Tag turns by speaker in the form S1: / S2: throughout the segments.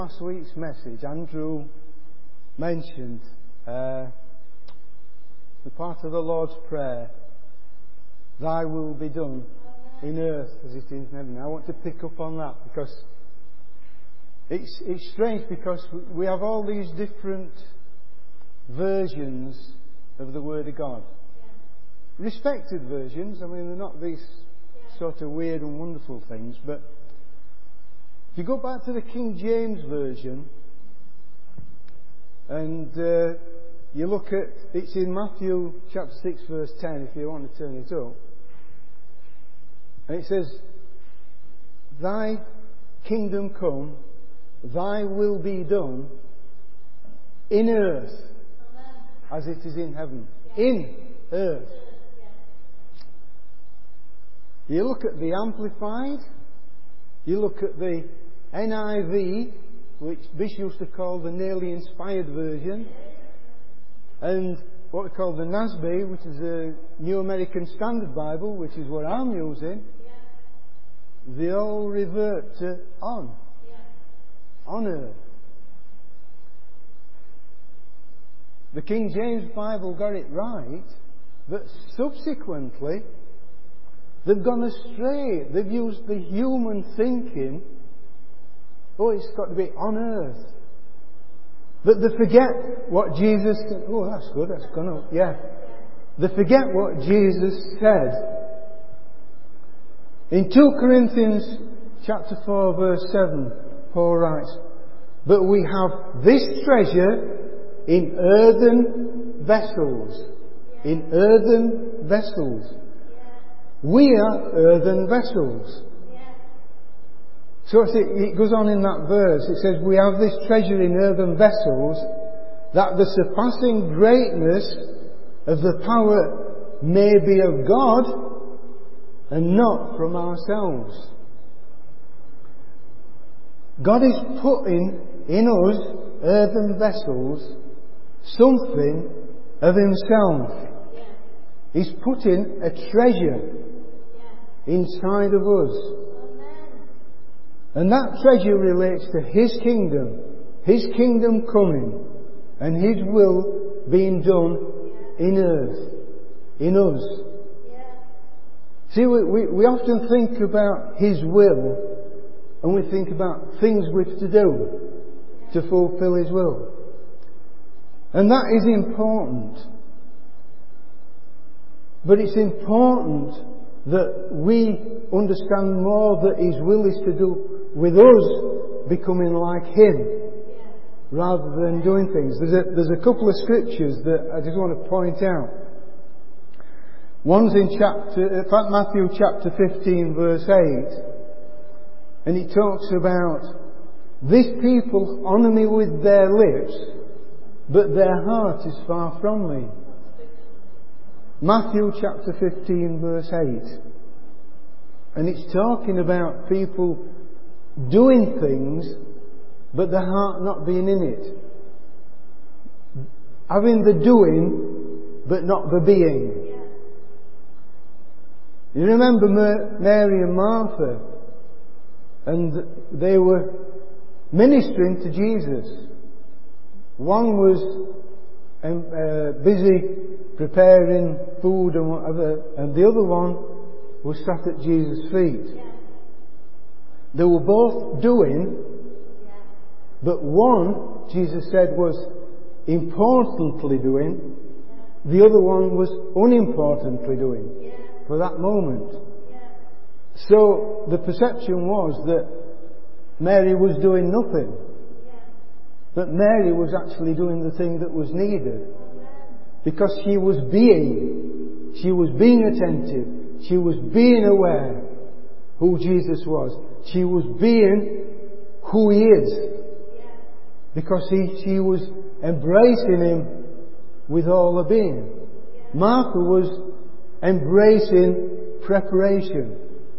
S1: Last week's message, Andrew mentioned the part of the Lord's Prayer, Thy will be done in earth as it is in heaven. I want to pick up on that because it's strange, because we have all these different versions of the Word of God. Respected versions. I mean, they're not these sort of weird and wonderful things, but if you go back to the King James Version and you look at, it's in Matthew chapter 6 verse 10 if you want to turn it up, and it says, Thy kingdom come, Thy will be done in earth as it is in heaven. In earth. You look at the Amplified, you look at the NIV, which Bishop used to call the nearly inspired version, and what we call the NASB, which is the New American Standard Bible, which is what I'm using. They all revert to on earth. The King James Bible got it right, but subsequently they've gone astray. They've used the human thinking. Oh, it's got to be on earth. But they forget what Jesus... Oh, that's good. That's gone up. Yeah. They forget what Jesus said. In 2 Corinthians chapter 4 verse 7, Paul writes, But we have this treasure in earthen vessels. In earthen vessels. We are earthen vessels. So it goes on in that verse. It says, we have this treasure in earthen vessels, that the surpassing greatness of the power may be of God and not from ourselves. God is putting in us, earthen vessels, something of Himself. He's putting a treasure inside of us. And that treasure relates to His kingdom coming, and His will being done in earth, in us. See, we often think about His will, and we think about things we've to do to fulfill His will. And that is important. But it's important that we understand more that His will is to do with us becoming like Him, rather than doing things. There's a couple of scriptures that I just want to point out. One's in Matthew chapter 15 verse 8, and it talks about, this people honour me with their lips, but their heart is far from me. Matthew chapter 15 verse 8. And it's talking about people doing things, but the heart not being in it. Having the doing, but not the being. You remember Mary and Martha, and they were ministering to Jesus. One was busy preparing food and whatever, and the other one was sat at Jesus' feet. They were both doing, but one, Jesus said, was importantly doing, the other one was unimportantly doing for that moment. So the perception was that Mary was doing nothing, but Mary was actually doing the thing that was needed, because she was being attentive, she was being aware who Jesus was. She was being who He is. Because she was embracing Him with all her being. Martha was embracing preparation.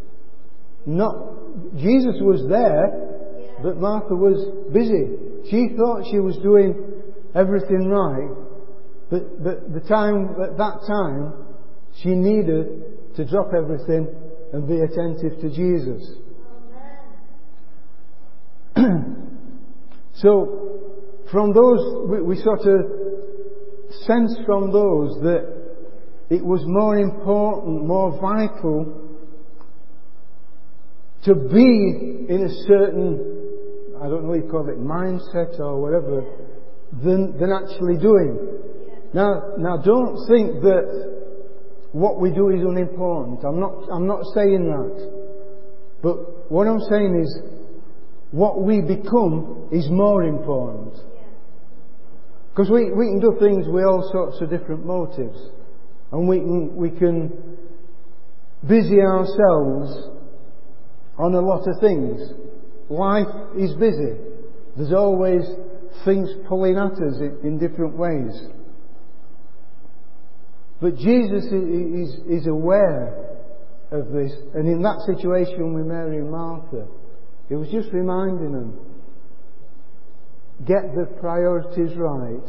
S1: Jesus was there, but Martha was busy. She thought she was doing everything right, but at that time, she needed to drop everything and be attentive to Jesus. So, from those, we sort of sense from those that it was more important, more vital to be in a certain, I don't know what you call it, mindset or whatever, than actually doing. Now don't think that what we do is unimportant. I'm not saying that. But what I'm saying is, what we become is more important. Because we can do things with all sorts of different motives. And we can busy ourselves on a lot of things. Life is busy. There's always things pulling at us in different ways. But Jesus is aware of this. And in that situation with Mary and Martha, He was just reminding them, get the priorities right.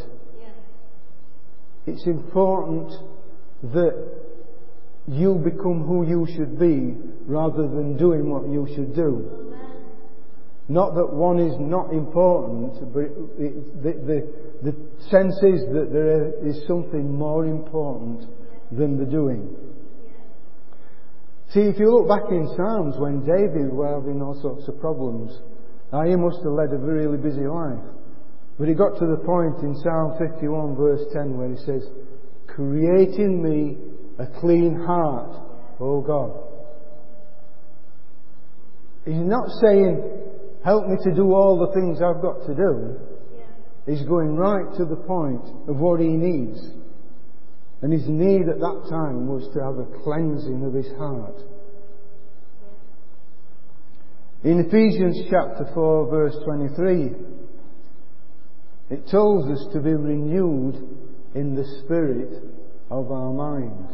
S1: It's important that you become who you should be rather than doing what you should do. Not that one is not important, but the sense is that there is something more important than the doing. See, if you look back in Psalms when David was having all sorts of problems, he must have led a really busy life. But he got to the point in Psalm 51 verse 10 where he says, "Create in me a clean heart, O God." He's not saying, help me to do all the things I've got to do. He's going right to the point of what he needs. And his need at that time was to have a cleansing of his heart. In Ephesians chapter 4 verse 23, it tells us to be renewed in the spirit of our mind.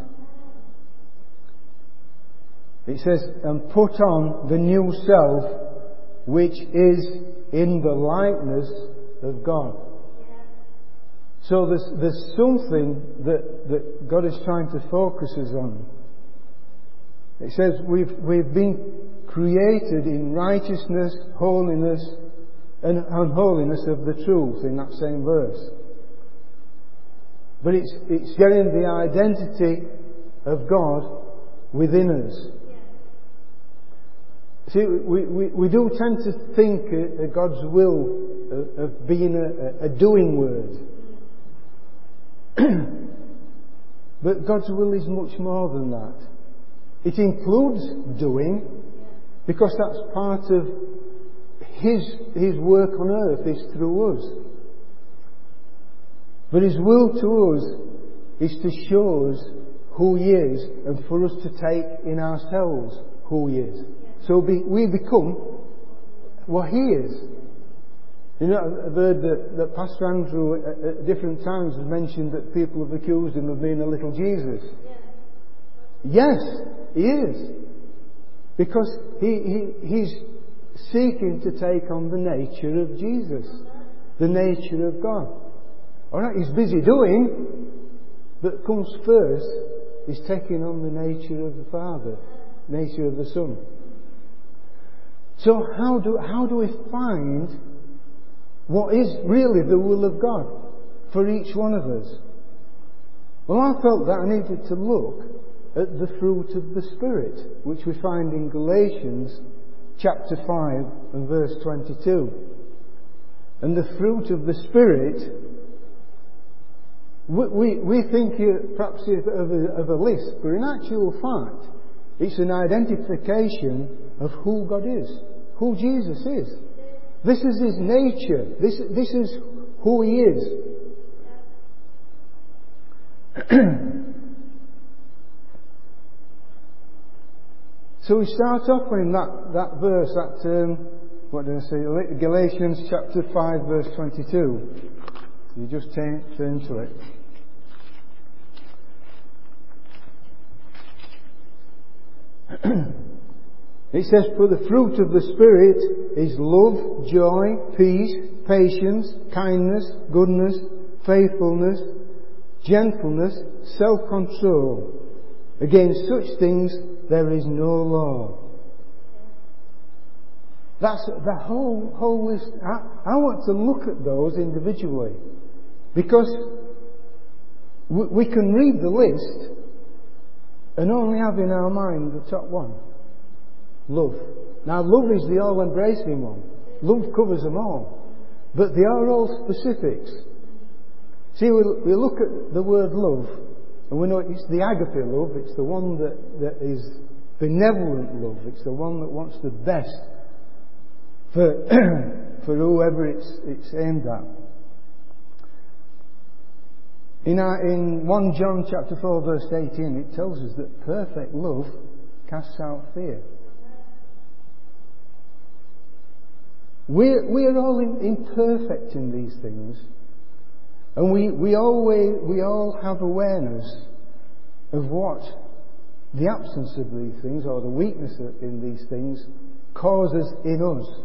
S1: It says, and put on the new self, which is in the likeness of God. So there's something that God is trying to focus us on. It says we've been created in righteousness, holiness, and unholiness of the truth in that same verse. But it's getting the identity of God within us. See, we do tend to think God's will of being a doing word. But God's will is much more than that. It includes doing, because that's part of His work on earth is through us. But His will to us is to show us who He is and for us to take in ourselves who He is. So we become what He is. You know, I've heard that Pastor Andrew at different times has mentioned that people have accused him of being a little Jesus. Yes, he is. Because he's seeking to take on the nature of Jesus. The nature of God. Alright, he's busy doing, but comes first is taking on the nature of the Father, nature of the Son. So how do we find what is really the will of God for each one of us? Well, I felt that I needed to look at the fruit of the Spirit, which we find in Galatians chapter 5 and verse 22. And the fruit of the Spirit, we think perhaps of a list, but in actual fact, it's an identification of who God is, who Jesus is. This is His nature. This is who He is. So we start off in that verse, what did I say? Galatians chapter 5 verse 22. You just turn to it. It says, for the fruit of the Spirit is love, joy, peace, patience, kindness, goodness, faithfulness, gentleness, self-control. Against such things there is no law. That's the whole list. I want to look at those individually. Because we can read the list and only have in our mind the top one. Love. Now, love is the all-embracing one. Love covers them all. But they are all specifics. See, we look at the word love, and we know it's the agape love. It's the one that is benevolent love. It's the one that wants the best for whoever it's aimed at. In 1 John chapter 4 verse 18, it tells us that perfect love casts out fear. We are all imperfect in these things, and we all have awareness of what the absence of these things or the weakness in these things causes in us.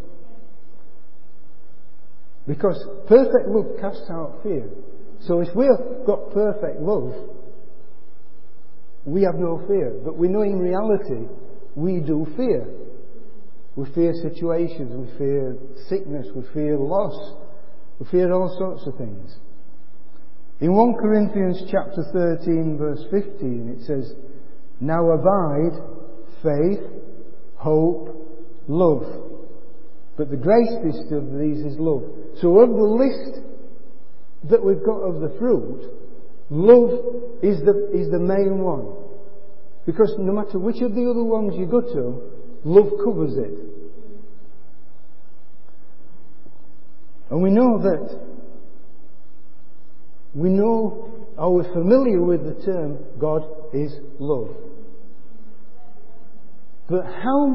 S1: Because perfect love casts out fear. So if we have got perfect love, we have no fear. But we know in reality we do fear. We fear situations, we fear sickness, we fear loss, we fear all sorts of things. In 1 Corinthians chapter 13 verse 15 it says, "Now abide faith, hope, love. But the greatest of these is love." So of the list that we've got of the fruit, love is the main one. Because no matter which of the other ones you go to, love covers it. And we know we're familiar with the term God is love. But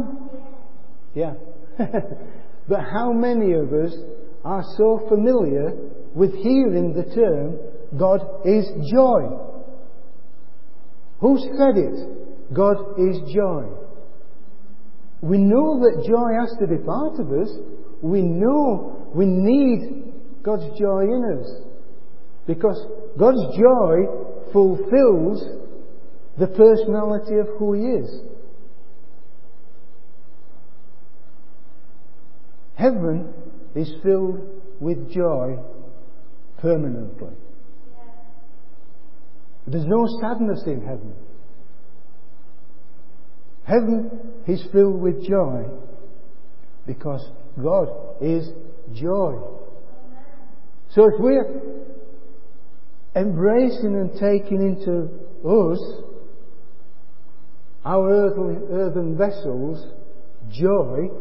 S1: but how many of us are so familiar with hearing the term God is joy? Who said it? God is joy. We know that joy has to be part of us. We know we need God's joy in us. Because God's joy fulfills the personality of who He is. Heaven is filled with joy permanently. There's no sadness in heaven. Heaven is filled with joy because God is joy. So if we're embracing and taking into us, our earthen vessels, joy,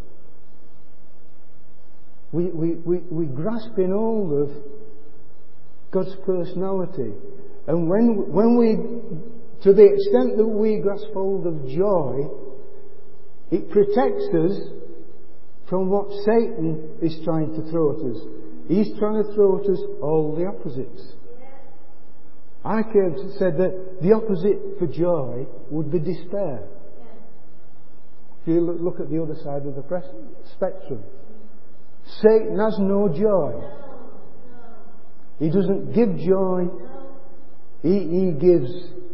S1: we grasp in hold of God's personality. And when we, to the extent that we grasp hold of joy, it protects us from what Satan is trying to throw at us. He's trying to throw at us all the opposites. I said that the opposite for joy would be despair. If you look at the other side of the spectrum, Satan has no joy. He doesn't give joy. He gives...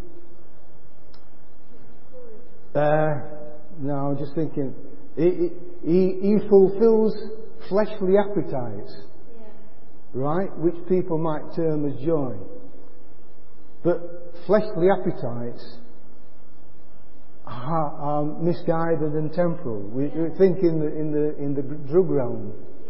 S1: no, I'm just thinking... He fulfills fleshly appetites. Right? Which people might term as joy. But fleshly appetites are misguided and temporal. We think in the drug realm.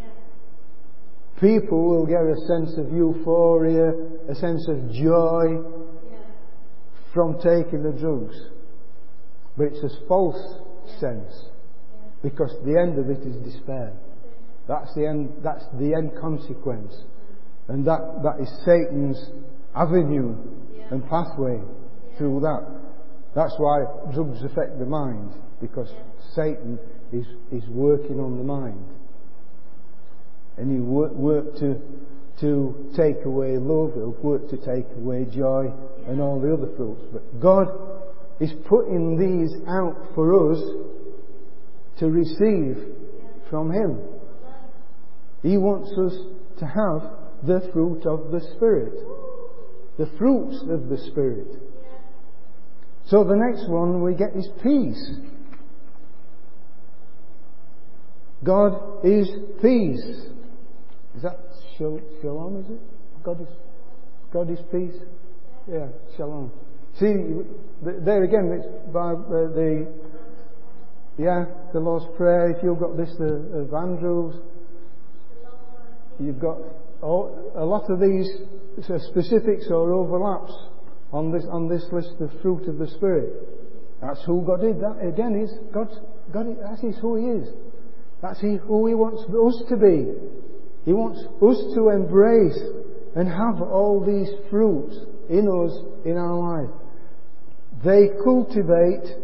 S1: People will get a sense of euphoria, a sense of joy from taking the drugs. But it's a false sense, because the end of it is despair. That's the end consequence. And that is Satan's avenue and pathway through that. That's why drugs affect the mind, because Satan is working on the mind. And he work to take away love, he'll work to take away joy and all the other fruits. But God is putting these out for us to receive from Him. He wants us to have the fruit of the Spirit. The fruits of the Spirit. So the next one we get is peace. God is peace. Is that shalom, is it? God is peace? Yeah, shalom. See, there again, it's by the Lord's Prayer. If you've got this of Andrews, you've got a lot of these specifics or overlaps on this list of fruit of the Spirit. That's who God is. That again is God. That is who He is. That's who He wants us to be. He wants us to embrace and have all these fruits in us, in our life. They cultivate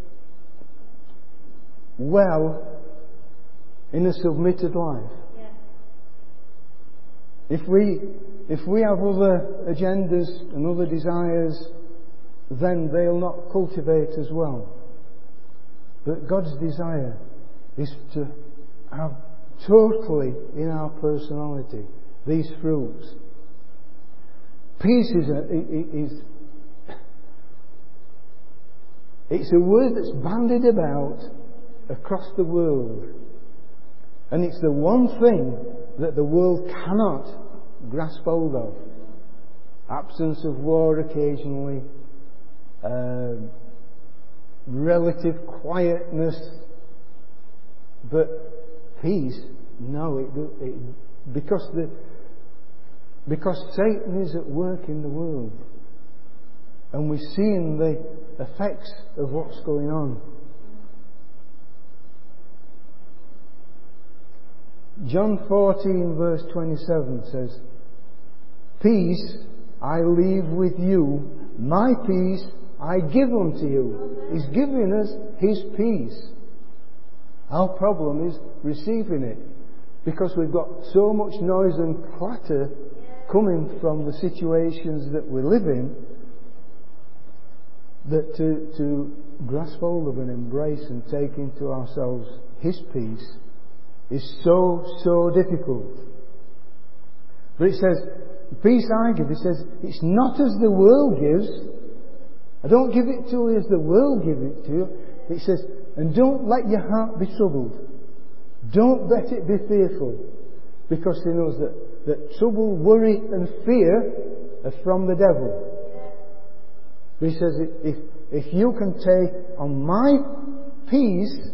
S1: well in a submitted life. If we have other agendas and other desires, then they'll not cultivate as well. But God's desire is to have totally in our personality these fruits. Peace it's a word that's bandied about across the world. And it's the one thing that the world cannot grasp hold of. Absence of war occasionally, relative quietness, but peace, no, because Satan is at work in the world, and we're seeing the effects of what's going on. John 14 verse 27 says, "Peace I leave with you, my peace I give unto you." He's giving us His peace. Our problem is receiving it, because we've got so much noise and clatter coming from the situations that we live in, that to grasp hold of and embrace and take into ourselves His peace is so difficult. But it says, "The peace I give," it says, "it's not as the world gives. I don't give it to you as the world gives it to you." It says, "And don't let your heart be troubled. Don't let it be fearful." Because He knows that trouble, worry and fear are from the devil. But He says, if you can take on my peace,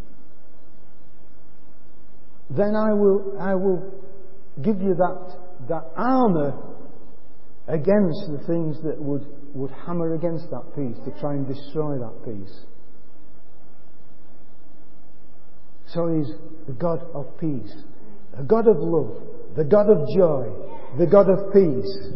S1: then I will give you that armour against the things that would hammer against that peace, to try and destroy that peace. So He's the God of peace, the God of love, the God of joy, the God of peace.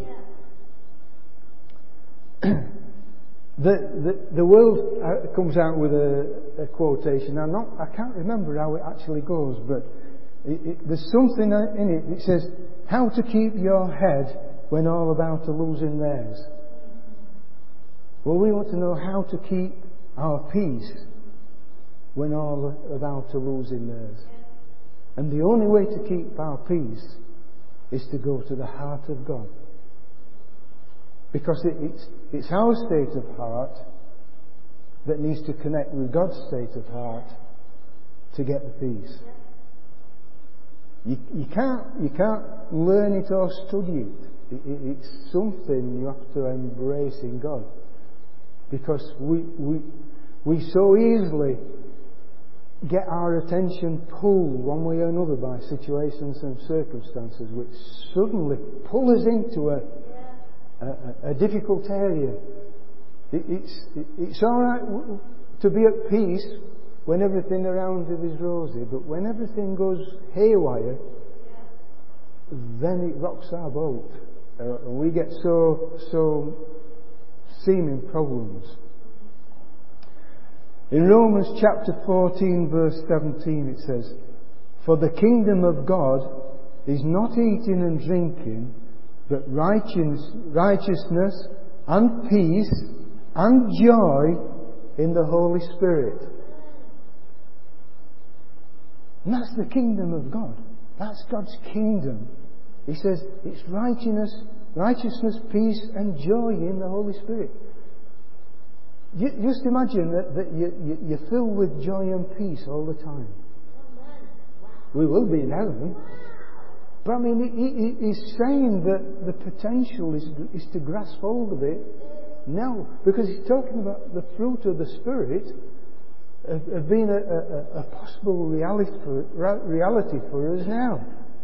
S1: The world comes out with a quotation. I can't remember how it actually goes, but there's something in it. It says, "How to keep your head when all about to losing theirs." Well, we want to know how to keep our peace when all about to losing theirs. And the only way to keep our peace is to go to the heart of God. Because it's our state of heart that needs to connect with God's state of heart to get the peace. You can't learn it or study it. It's something you have to embrace in God. Because we so easily get our attention pulled one way or another by situations and circumstances which suddenly pull us into a difficult area. It's all right to be at peace when everything around you is rosy, but when everything goes haywire, then it rocks our boat. We get so seeming problems. In Romans chapter 14 verse 17 it says, "For the kingdom of God is not eating and drinking, but righteousness and peace and joy in the Holy Spirit." And that's the kingdom of God. That's God's kingdom. He says it's righteousness, peace and joy in the Holy Spirit. Just imagine that you're filled with joy and peace all the time. We will be in heaven. But I mean, he's saying that the potential is to grasp hold of it now. Because he's talking about the fruit of the Spirit of being a possible reality for us now.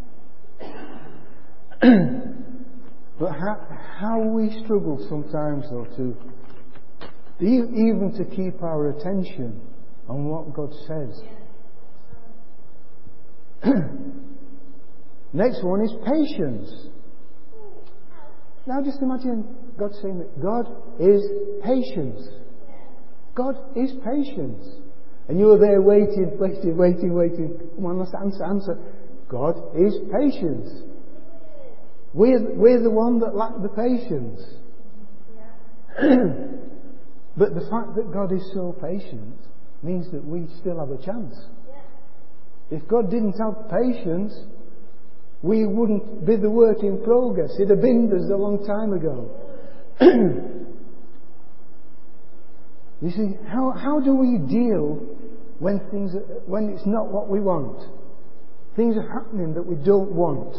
S1: But how we struggle sometimes, though, to even to keep our attention on what God says. Next one is patience. Now just imagine God saying that God is patience. God is patience. And you're there waiting. Come on, let's answer. God is patience. We're the one that lack the patience. But the fact that God is so patient means that we still have a chance. If God didn't have patience, we wouldn't be the work in progress. It'd have been us a long time ago. You see, how do we deal when it's not what we want? Things are happening that we don't want.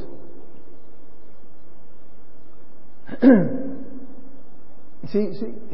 S1: See,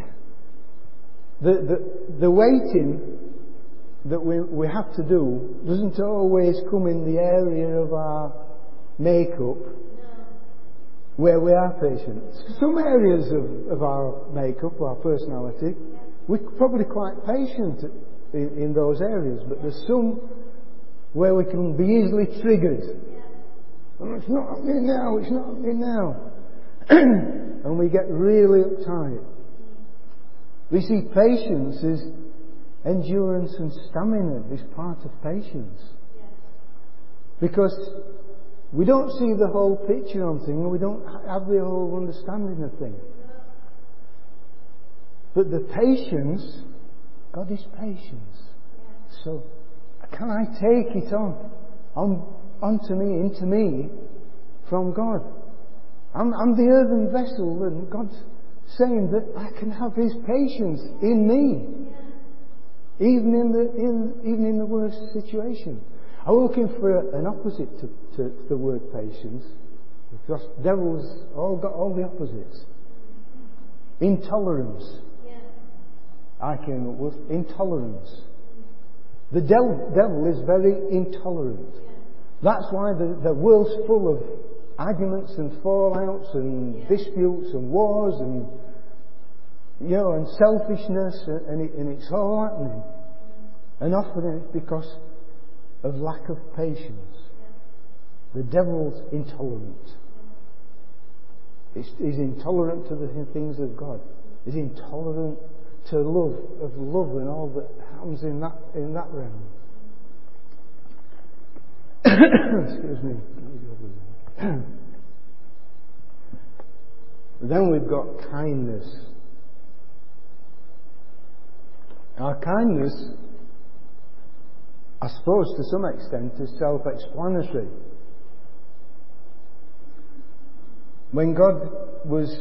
S1: the waiting that we have to do doesn't always come in the area of our makeup where we are patient. Some areas of our makeup, our personality, we're probably quite patient in those areas, but there's some where we can be easily triggered. Oh, it's not happening now. And we get really uptight. We see patience is endurance and stamina is part of patience. Because we don't see the whole picture on things, we don't have the whole understanding of things. But the patience, God is patience. So, can I take it onto me, into me, from God? I'm the earthen vessel, and God's saying that I can have His patience in me, even in the worst situation. I'm looking for an opposite to the word patience, because devils all got all the opposites. Intolerance. I came up with intolerance. The devil is very intolerant. That's why the world's full of arguments and fallouts and disputes and wars and and selfishness, and it's all happening. And often it's because of lack of patience. The devil's intolerant. He's intolerant to the things of God. He's intolerant to love and all that happens in that realm. Excuse me. Then we've got kindness. Our kindness, I suppose to some extent, is self-explanatory. When God was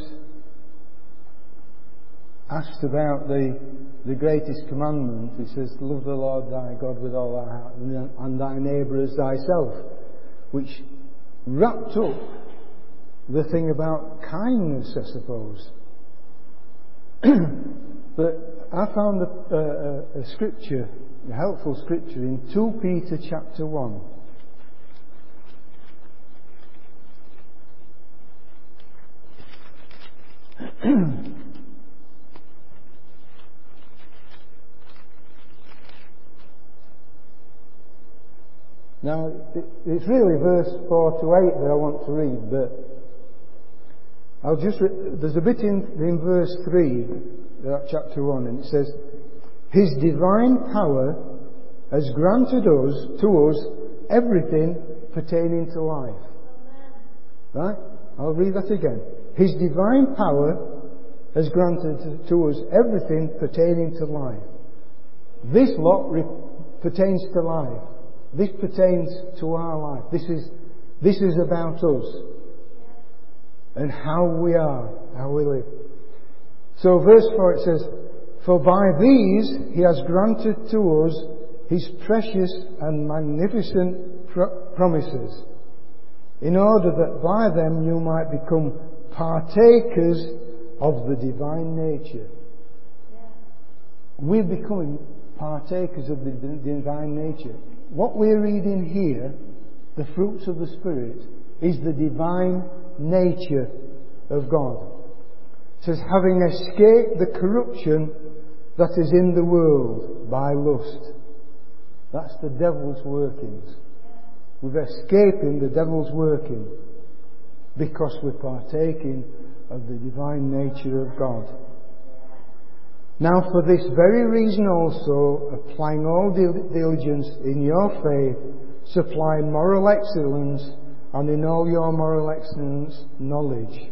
S1: asked about the greatest commandment, He says, love the Lord thy God with all thy heart and thy neighbour as thyself, which wrapped up the thing about kindness, I suppose. But I found a scripture, a helpful scripture in 2 Peter chapter 1. Now, it's really verse 4 to 8 that I want to read, but there's a bit in verse 3, chapter 1, and it says, His divine power has granted to us everything pertaining to life. Right? I'll read that again. His divine power has granted to us everything pertaining to life. This lot pertains to life. This pertains to our life. This is about us and how we are, how we live. So verse 4 it says, For by these He has granted to us His precious and magnificent promises, in order that by them you might become partakers of the divine nature. We're becoming partakers of the divine nature. What we're reading here, the fruits of the Spirit, is the divine nature of God. It says, having escaped the corruption that is in the world by lust. That's the devil's workings. We're escaping the devil's working because we're partaking of the divine nature of God. Now for this very reason also, applying all diligence in your faith, supply moral excellence, and in all your moral excellence, knowledge.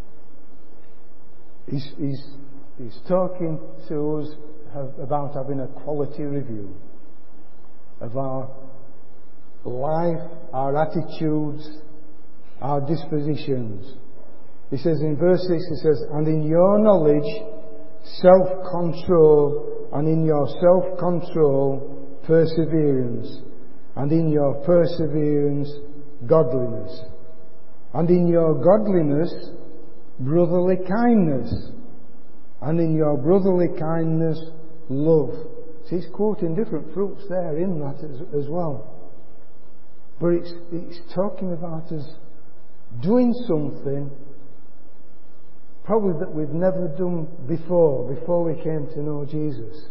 S1: He's talking to us about having a quality review of our life, our attitudes, our dispositions. He says in verse 6, he says, and in your knowledge, self-control, and in your self-control, perseverance, and in your perseverance, godliness, and in your godliness, brotherly kindness, and in your brotherly kindness, love. See, he's quoting different fruits there in that as well. But it's talking about us doing something probably that we've never done before we came to know Jesus.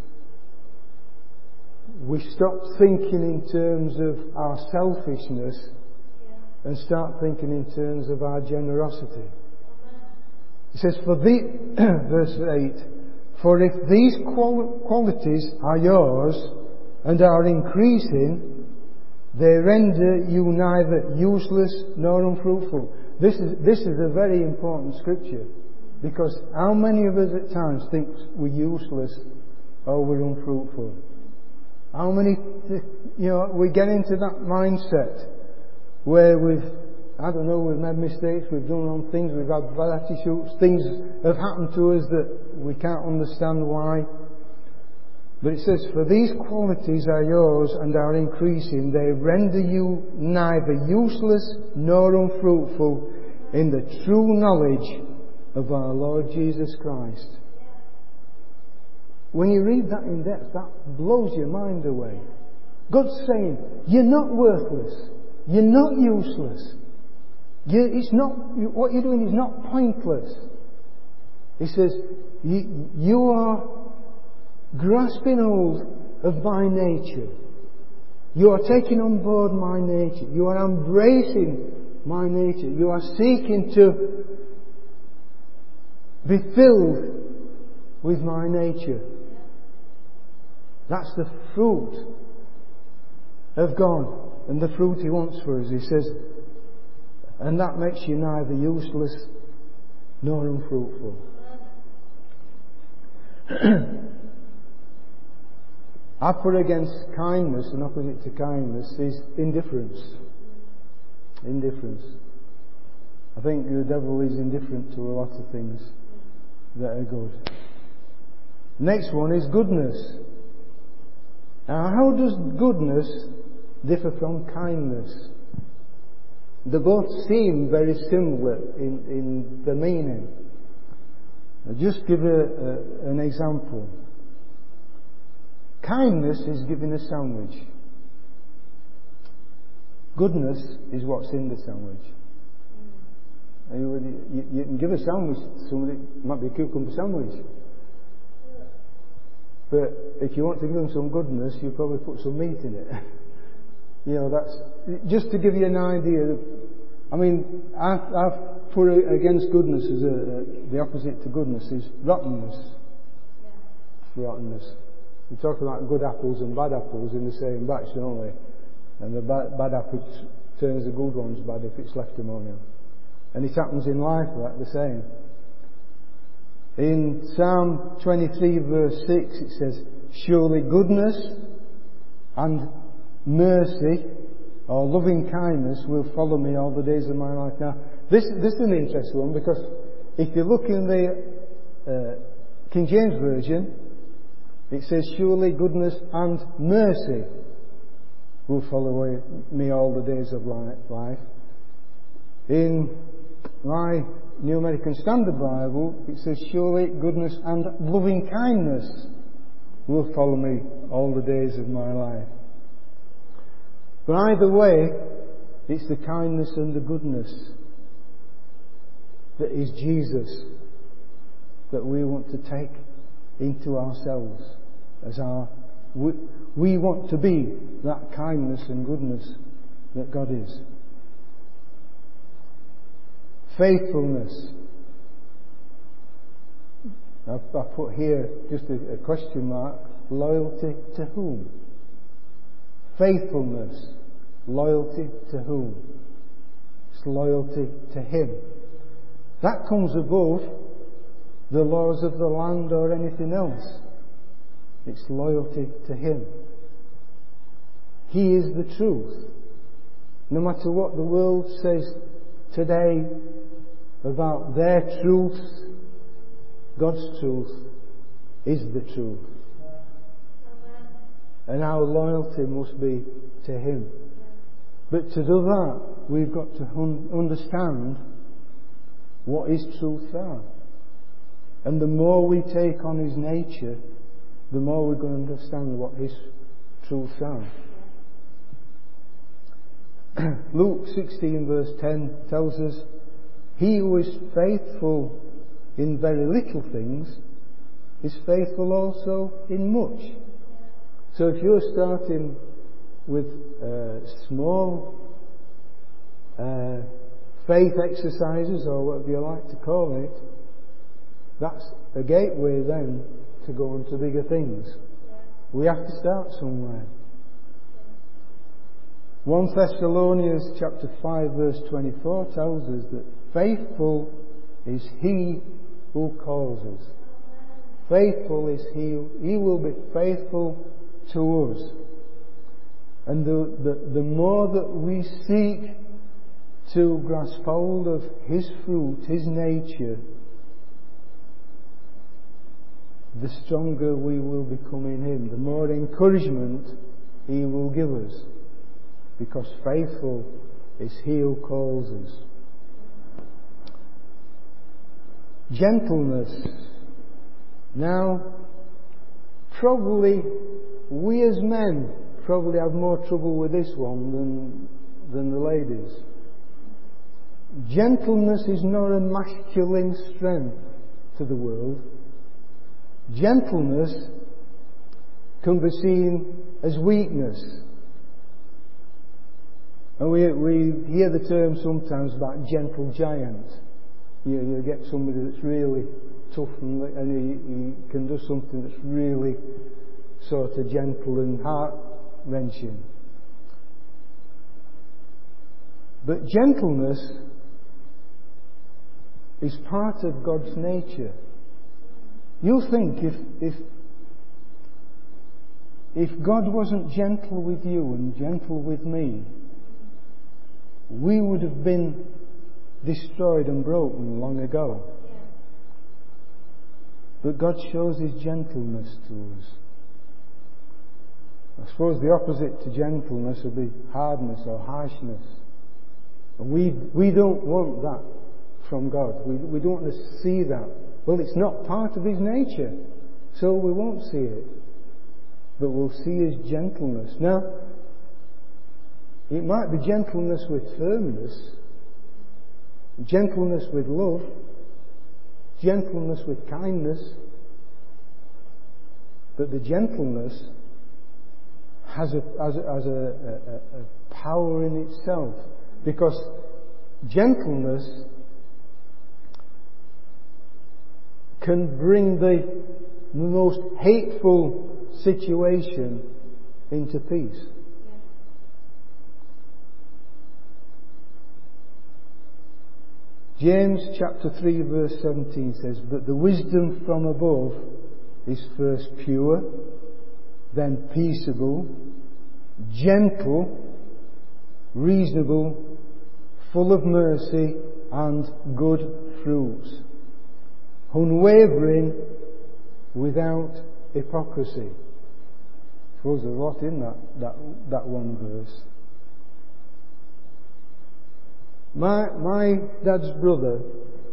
S1: We stopped thinking in terms of our selfishness and start thinking in terms of our generosity. It says, verse 8, for if these qualities are yours and are increasing, they render you neither useless nor unfruitful. This is a very important scripture, because how many of us at times think we're useless or we're unfruitful? How many, we get into that mindset where we've made mistakes, we've done wrong things, we've had bad attitudes, things have happened to us that we can't understand why. But it says, for these qualities are yours and are increasing. They render you neither useless nor unfruitful in the true knowledge of our Lord Jesus Christ. When you read that in depth, that blows your mind away. God's saying, you're not worthless. You're not useless. What you're doing is not pointless. He says, you are grasping hold of my nature. You are taking on board my nature. You are embracing my nature. You are seeking to be filled with my nature. That's the fruit of God and the fruit He wants for us. He says, and that makes you neither useless nor unfruitful. I put against kindness, and opposite to kindness, is indifference. Indifference. I think the devil is indifferent to a lot of things that are good. Next one is goodness. Now, how does goodness differ from kindness? They both seem very similar in the meaning. I'll just give an example. Kindness is giving a sandwich. Goodness is what's in the sandwich. You can give a sandwich to somebody, it might be a cucumber sandwich. But if you want to give them some goodness, you probably put some meat in it. That's just to give you an idea. I've put against goodness as the opposite to goodness is rottenness. Yeah. Rottenness. We talk about good apples and bad apples in the same batch, don't we? And the bad apple turns the good ones bad if it's left among them. And it happens in life like the same. In Psalm 23 verse 6 it says, surely goodness and mercy or loving kindness will follow me all the days of my life. Now, this is an interesting one, because if you look in the King James Version, it says surely goodness and mercy will follow me all the days of life. In my New American Standard Bible, it says, surely goodness and loving kindness will follow me all the days of my life. But either way, it's the kindness and the goodness that is Jesus that we want to take into ourselves as we want to be that kindness and goodness that God is. Faithfulness. I put here just a question mark. Loyalty to whom? Faithfulness. Loyalty to whom? It's loyalty to Him. That comes above the laws of the land or anything else. It's loyalty to Him. He is the truth. No matter what the world says today about their truth, God's truth is the truth. And our loyalty must be to Him. But to do that, we've got to understand what His truths are. And the more we take on His nature, the more we're going to understand what His truths are. Luke 16 verse 10 tells us, he who is faithful in very little things is faithful also in much. So if you're starting with small faith exercises, or whatever you like to call it, that's a gateway then to go on to bigger things. We have to start somewhere. 1 Thessalonians chapter 5 verse 24 tells us that faithful is He who calls us. Faithful is He will be faithful to us. And the more that we seek to grasp hold of His fruit, His nature, the stronger we will become in Him. The more encouragement He will give us. Because faithful is He who calls us. Gentleness. Now, probably we as men probably have more trouble with this one than the ladies. Gentleness is not a masculine strength to the world. Gentleness can be seen as weakness. And we hear the term sometimes about gentle giant. You get somebody that's really tough and he can do something that's really sort of gentle and heart-wrenching. But gentleness is part of God's nature. You'll think if God wasn't gentle with you and gentle with me, we would have been destroyed and broken long ago. But God shows His gentleness to us. I suppose the opposite to gentleness would be hardness or harshness. And we don't want that from God. We don't want to see that. Well, it's not part of His nature, so we won't see it. But we'll see His gentleness. Now, it might be gentleness with firmness, gentleness with love, gentleness with kindness, but the gentleness has a power in itself, because gentleness can bring the most hateful situation into peace. James chapter 3 verse 17 says, but the wisdom from above is first pure, then peaceable, gentle, reasonable, full of mercy and good fruits, unwavering, without hypocrisy. suppose there's a lot in that one verse. My dad's brother,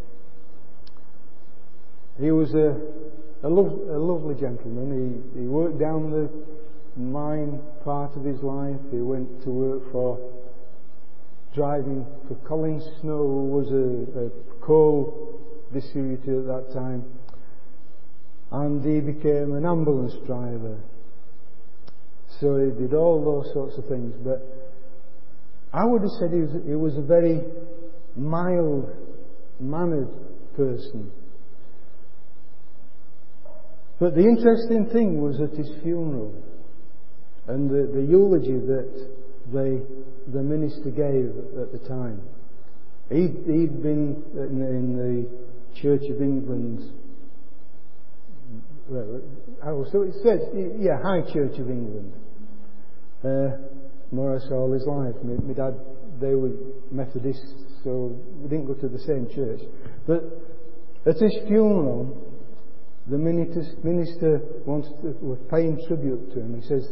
S1: he was a lovely gentleman. He worked down the mine part of his life. He went to work for driving for Colin Snow, who was a coal distributor at that time, and he became an ambulance driver. So he did all those sorts of things. But I would have said he was a very mild-mannered person. But the interesting thing was at his funeral and the eulogy that the minister gave at the time. He'd been in the Church of England. So it says, High Church of England. More or less all his life. My dad, they were Methodists, so we didn't go to the same church. But at his funeral, the minister was paying tribute to him. He says,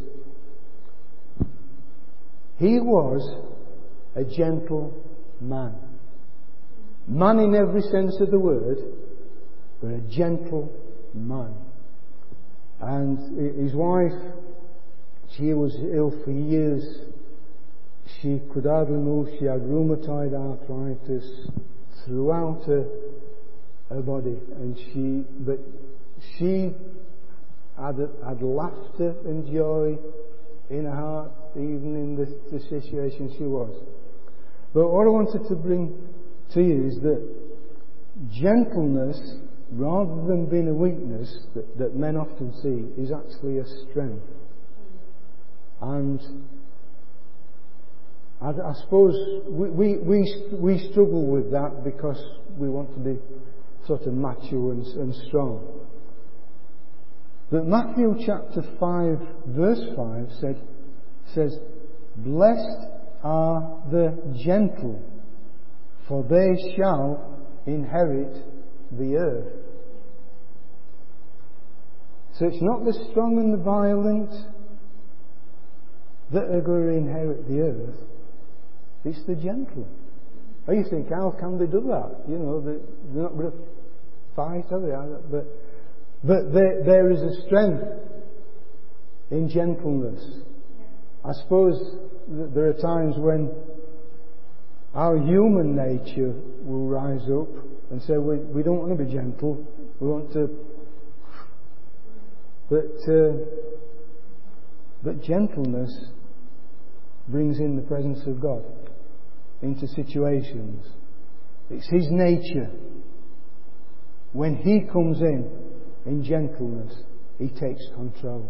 S1: he was a gentle man. Man in every sense of the word, but a gentle man. And his wife, she was ill for years. She could hardly move. She had rheumatoid arthritis throughout her body, and she had laughter and joy in her heart, even in the situation she was. But what I wanted to bring to you is that gentleness, rather than being a weakness that men often see, is actually a strength. And I suppose we struggle with that because we want to be sort of macho and strong. But Matthew chapter 5 verse 5 says, "Blessed are the gentle, for they shall inherit the earth." So it's not the strong and the violent that are going to inherit the earth. It's the gentle. Oh, you think, how can they do that? You know, they're not going to fight, are they? But there is a strength in gentleness. I suppose that there are times when our human nature will rise up and say, we don't want to be gentle. We want to... But gentleness brings in the presence of God into situations. It's His nature. When He comes in gentleness, He takes control.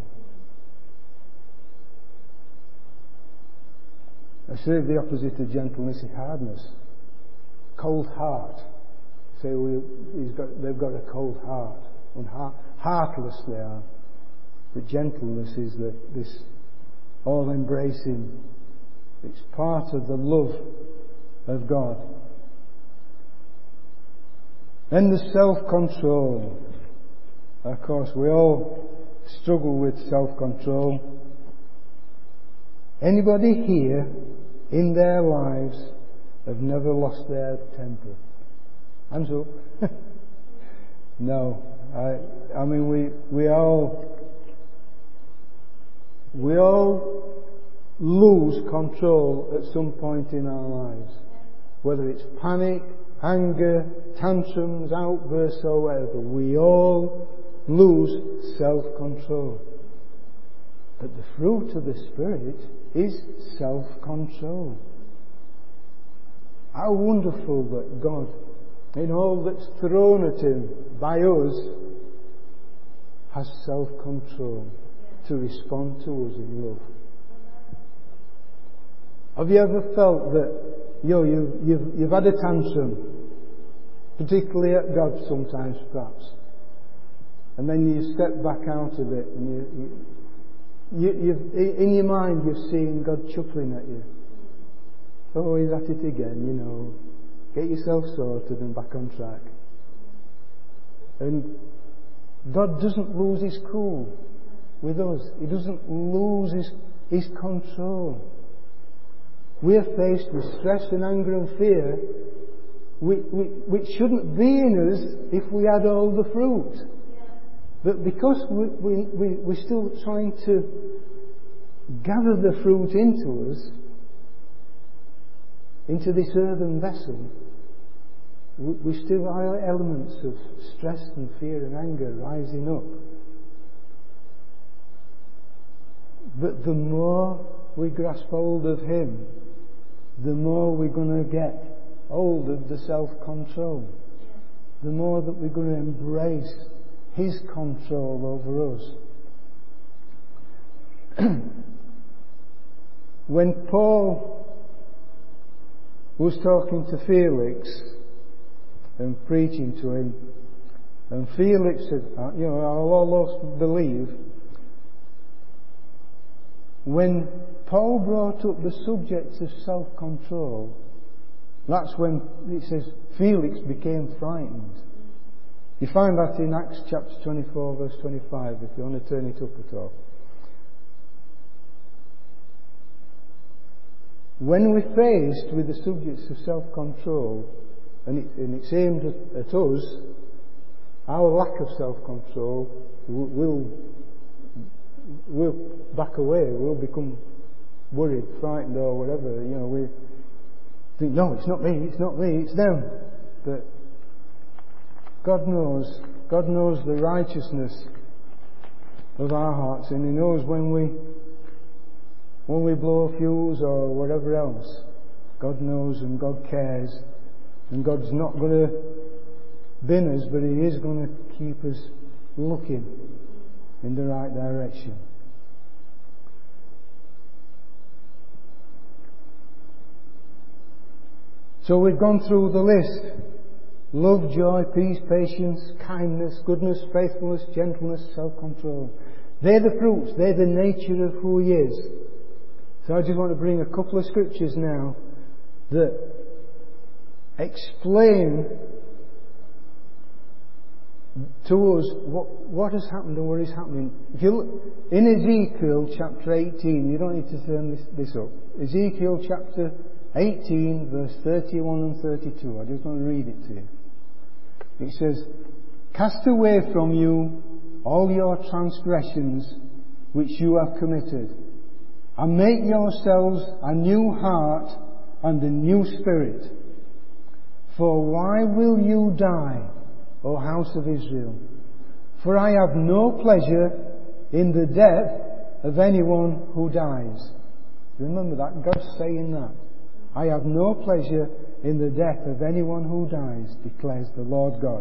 S1: I say the opposite of gentleness is hardness. Cold heart. Say they've got a cold heart. And heartless they are. But gentleness is this all-embracing. It's part of the love of God. And the self-control. Of course, we all struggle with self-control. Anybody here in their lives have never lost their temper? Hands up. No. I mean, we all lose control at some point in our lives. Whether it's panic, anger, tantrums, outbursts or whatever, we all lose self-control. But the fruit of the Spirit is self-control. How wonderful that God, in all that's thrown at Him by us, has self-control to respond to us in love. Have you ever felt that you've had a tantrum, particularly at God sometimes perhaps, and then you step back out of it and you've in your mind you've seen God chuckling at you. Oh, he's at it again, you know. Get yourself sorted and back on track. And God doesn't lose His cool. with us. He doesn't lose his control. We're faced with stress and anger and fear, which shouldn't be in us if we had all the fruit. But because we're still trying to gather the fruit into us, into this earthen vessel, we still have elements of stress and fear and anger rising up. But the more we grasp hold of Him, the more we're going to get hold of the self-control. The more that we're going to embrace His control over us. When Paul was talking to Felix and preaching to him, and Felix said, I'll almost believe, when Paul brought up the subject of self-control, that's when it says Felix became frightened. You find that in Acts chapter 24 verse 25, if you want to turn it up at all. When we're faced with the subjects of self-control, and it's aimed at us, our lack of self-control we'll back away, we'll become worried, frightened or whatever. We think, no, it's not me, it's them. But God knows the righteousness of our hearts, and He knows when we blow a fuse or whatever else. God knows and God cares, and God's not going to bin us, but He is going to keep us looking in the right direction. So we've gone through the list: love, joy, peace, patience, kindness, goodness, faithfulness, gentleness, self-control. They're the fruits, they're the nature of who He is. So I just want to bring a couple of scriptures now that explain to us what has happened and what is happening. If you look in Ezekiel chapter 18, you don't need to turn this up. Ezekiel chapter 18 verse 31 and 32. I just want to read it to you. It says, "Cast away from you all your transgressions which you have committed, and make yourselves a new heart and a new spirit. For why will you die, O house of Israel? For I have no pleasure in the death of anyone who dies." Remember that, God's saying that. "I have no pleasure in the death of anyone who dies, declares the Lord God."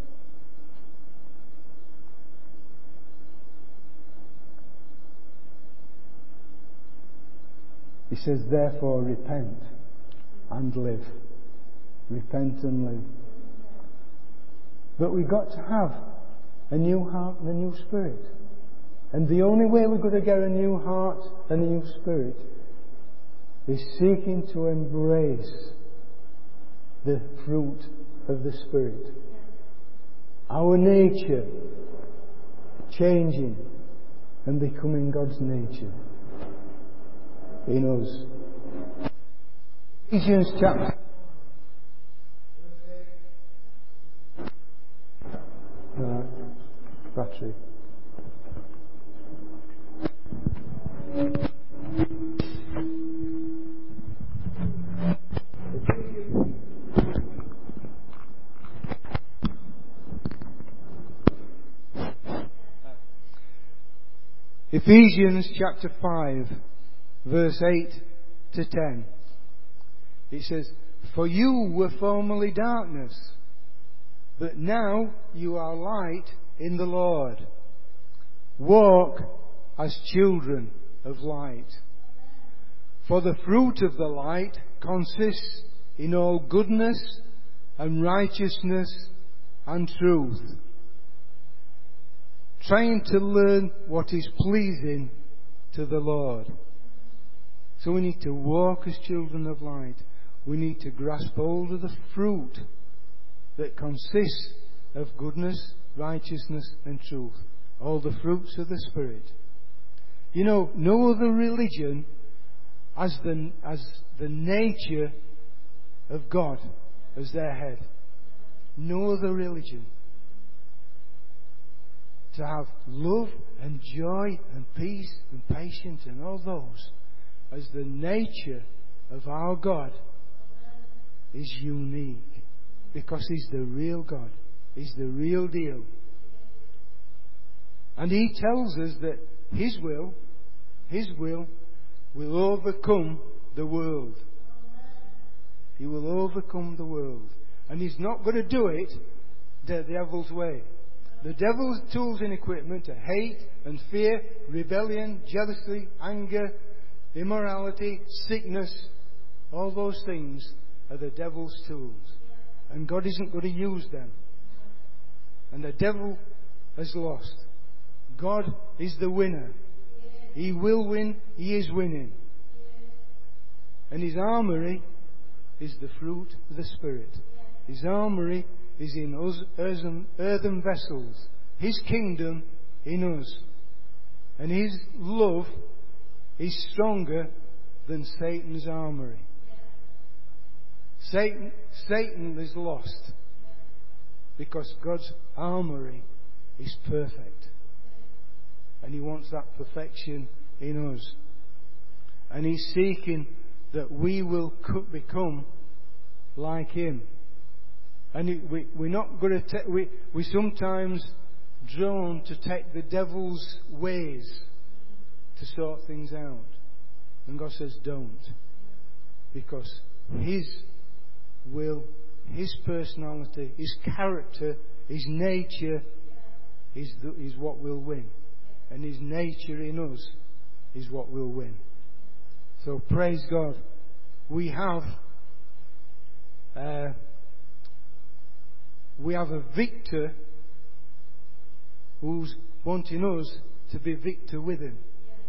S1: He says, "Therefore repent and live." Repent and live. But we've got to have a new heart and a new spirit. And the only way we're going to get a new heart and a new spirit is seeking to embrace the fruit of the Spirit. Our nature changing and becoming God's nature in us. Ephesians chapter battery. Ephesians chapter 5 verse 8 to 10. It says, "For you were formerly darkness, but now you are light in the Lord. Walk as children of light. For the fruit of the light consists in all goodness and righteousness and truth, trying to learn what is pleasing to the Lord." So we need to walk as children of light. We need to grasp hold of the fruit that consists of goodness, righteousness and truth. All the fruits of the Spirit. You know, no other religion has the nature of God as their head. No other religion. To have love and joy and peace and patience and all those as the nature of our God is unique. Because He's the real God. He's the real deal. And He tells us that His will overcome the world. He will overcome the world. And He's not going to do it the devil's way. The devil's tools and equipment are hate and fear, rebellion, jealousy, anger, immorality, sickness. All those things are the devil's tools. And God isn't going to use them. And the devil has lost. God is the winner. He will win. He is winning. And His armoury is the fruit of the Spirit. His armoury is in us, earthen vessels. His kingdom in us. And His love is stronger than Satan's armoury. Satan is lost because God's armoury is perfect. And He wants that perfection in us. And He's seeking that we will become like Him. And we're not going to we sometimes drawn to take the devil's ways to sort things out. And God says, don't. Because His will, His personality, His character, His nature is what will win. And His nature in us is what will win. So praise God. We have a victor who's wanting us to be victor with Him.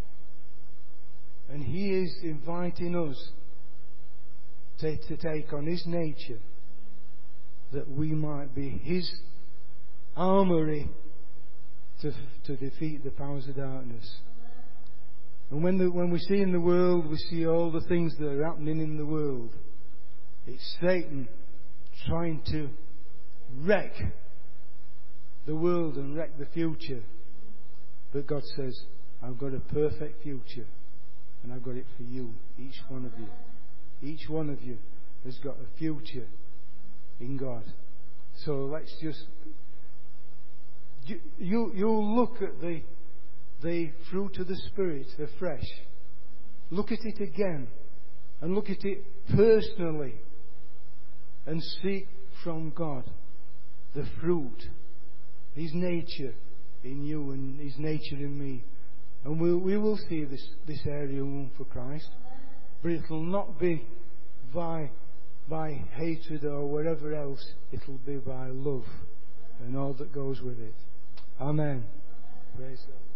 S1: And He is inviting us to take on His nature, that we might be His armoury to defeat the powers of darkness. And when we see in the world, we see all the things that are happening in the world. It's Satan trying to wreck the world and wreck the future. But God says, I've got a perfect future. And I've got it for you, each one of you. Each one of you has got a future in God. So let's just... You look at the fruit of the Spirit afresh. Look at it again. And look at it personally. And seek from God the fruit. His nature in you and His nature in me. And we will see this area won for Christ. But it will not be by hatred or whatever else. It will be by love and all that goes with it. Amen. Praise God.